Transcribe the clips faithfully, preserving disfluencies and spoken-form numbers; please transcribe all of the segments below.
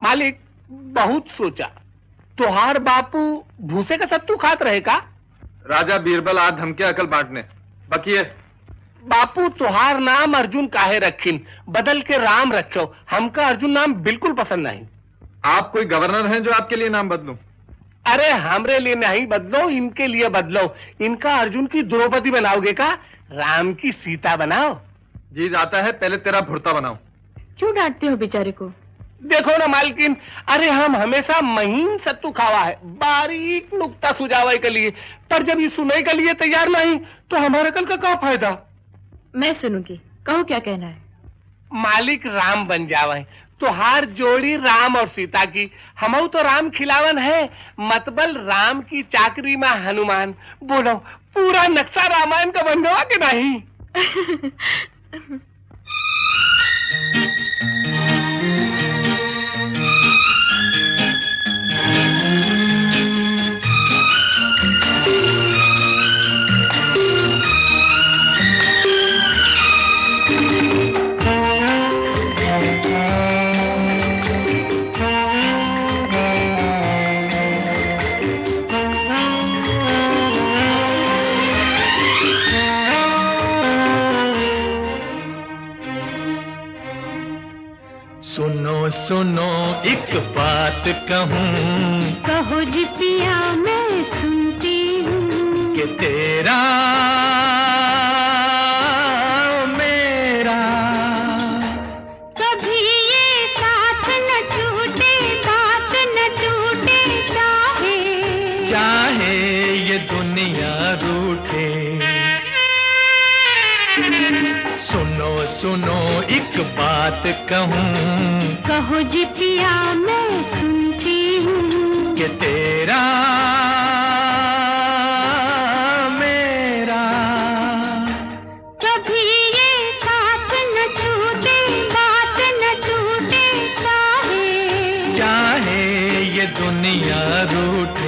मालिक बहुत सोचा, तुहार बापू भूसे का सत्तू खात रहे का? राजा बीरबल आज धमके अकल बांटने बकिए। बापू तुहार नाम अर्जुन काहे रखिन, बदल के राम रखो। हमका अर्जुन नाम बिल्कुल पसंद नहीं। आप कोई गवर्नर हैं जो आपके लिए नाम बदलूं? अरे हमरे लिए नहीं बदलो, इनके लिए बदलो। इनका अर्जुन की द्रौपदी बनाओगे का? राम की सीता बनाओ। जी जाता है, पहले तेरा भुर्ता बनाओ। क्यों डांटते हो बेचारे को? देखो ना मालकिन, अरे हम हमेशा महीन सत्तू खावा है, बारीक नुक्ता सुझावे के लिए, पर जब ये सुनने के लिए तैयार नहीं तो हमारे कल का क्या फायदा? मैं सुनूंगी, कहो क्या कहना है। मालिक राम बन जावे तो हार जोड़ी राम और सीता की। हमऊ तो राम खिलावन है, मतबल राम की चाकरी में हनुमान। बोलो पूरा नक्शा रामायण का बन गया कि नहीं? सुनो सुनो एक बात कहूँ, कहो जी पिया मैं सुनती हूँ, कि तेरा मेरा कभी ये साथ न छूटे, बात न टूटे, चाहे चाहे ये दुनिया रूठे। सुनो सुनो एक बात कहूँ, कहो जी पिया मैं सुनती हूँ, कि तेरा मेरा कभी ये साथ न छूटे, बात न टूटे, चाहे चाहे ये दुनिया रूठे।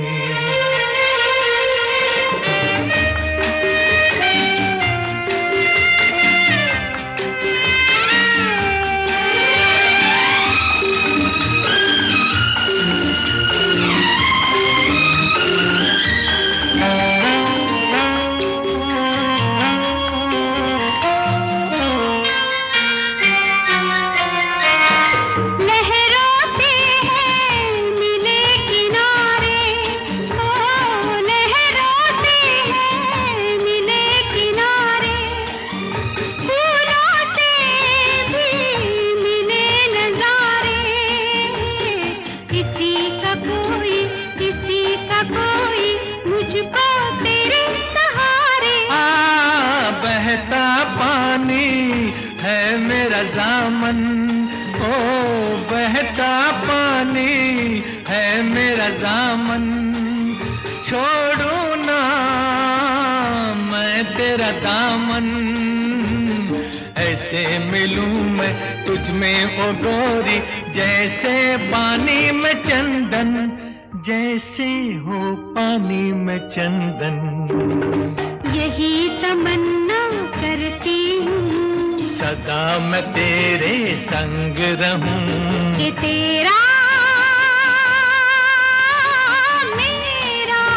दामन ओ बहता पानी है मेरा दामन, छोड़ू ना मैं तेरा दामन, ऐसे मिलूं मैं तुझ में ओ गोरी, जैसे पानी में चंदन, जैसे हो पानी में चंदन। यही तमन्ना करती हूँ सदा मैं तेरे संग रहूं, कि तेरा मेरा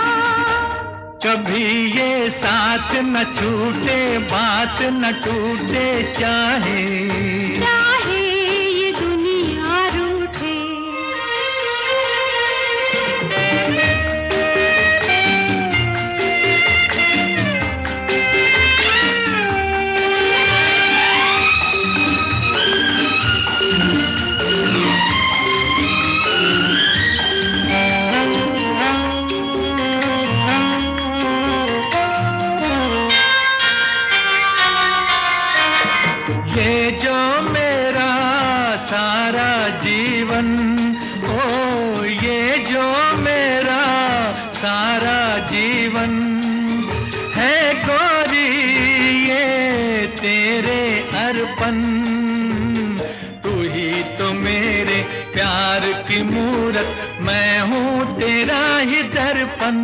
कभी ये साथ न छूटे, बात न टूटे, चाहे चाहे ये दुनिया रूठे। ये जो मेरा सारा जीवन, ओ ये जो मेरा सारा जीवन है गोरी, ये तेरे अर्पण, तू ही तो मेरे प्यार की मूरत, मैं हूँ तेरा ही दर्पण।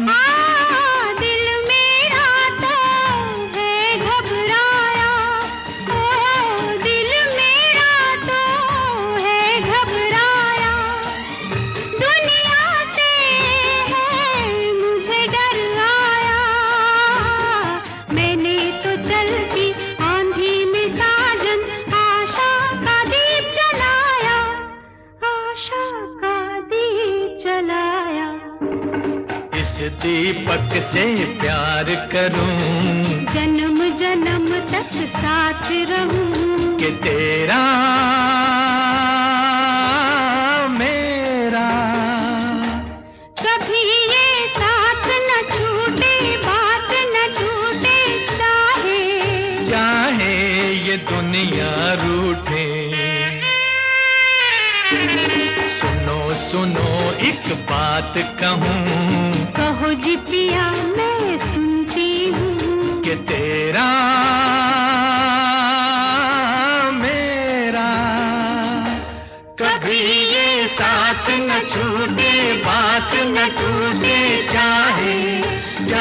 दीपक से प्यार करूं, जन्म जन्म तक साथ रहूं, कि तेरा मेरा कभी ये साथ न छूटे, बात न टूटे, चाहे चाहे ये दुनिया रूठे। सुनो सुनो एक बात कहूं, कहो जी पिया मैं सुनती हूँ, कि तेरा मेरा कभी ये साथ न छूटे, बात न टूटे, चाहे